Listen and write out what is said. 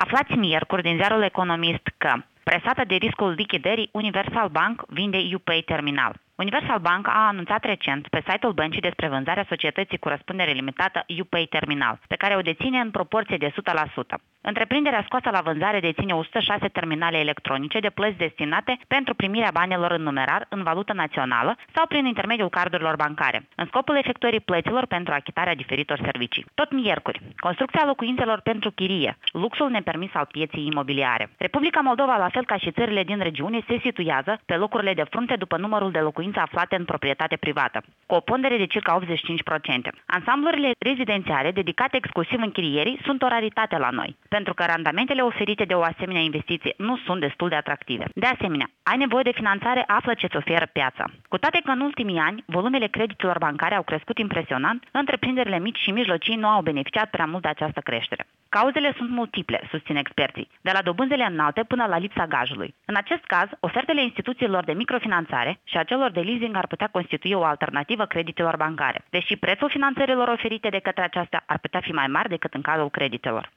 Aflați miercuri din ziarul Economist că, presată de riscul lichidării, Universal Bank vinde UPay Terminal. Universal Bank a anunțat recent pe site-ul băncii despre vânzarea societății cu răspundere limitată UPay Terminal, pe care o deține în proporție de 100%. Întreprinderea scoasă la vânzare deține 106 terminale electronice de plăți destinate pentru primirea banilor în numerar în valută națională sau prin intermediul cardurilor bancare, în scopul efectuării plăților pentru achitarea diferitor servicii. Tot miercuri, construcția locuințelor pentru chirie, luxul nepermis al pieței imobiliare. Republica Moldova, la fel ca și țările din regiune, se situează pe locurile de frunte după numărul de locuințe aflate în proprietate privată, cu o pondere de circa 85%. Ansamblurile rezidențiale dedicate exclusiv închirierii sunt o raritate la noi, pentru că randamentele oferite de o asemenea investiție nu sunt destul de atractive. De asemenea, ai nevoie de finanțare, află ce-ți oferă piața. Cu toate că în ultimii ani, volumele creditelor bancare au crescut impresionant, întreprinderile mici și mijlocii nu au beneficiat prea mult de această creștere. Cauzele sunt multiple, susțin experții, de la dobânzile înalte până la lipsa gajului. În acest caz, ofertele instituțiilor de microfinanțare și a celor de leasing ar putea constitui o alternativă creditelor bancare, deși prețul finanțărilor oferite de către aceasta ar putea fi mai mare decât în cazul creditelor.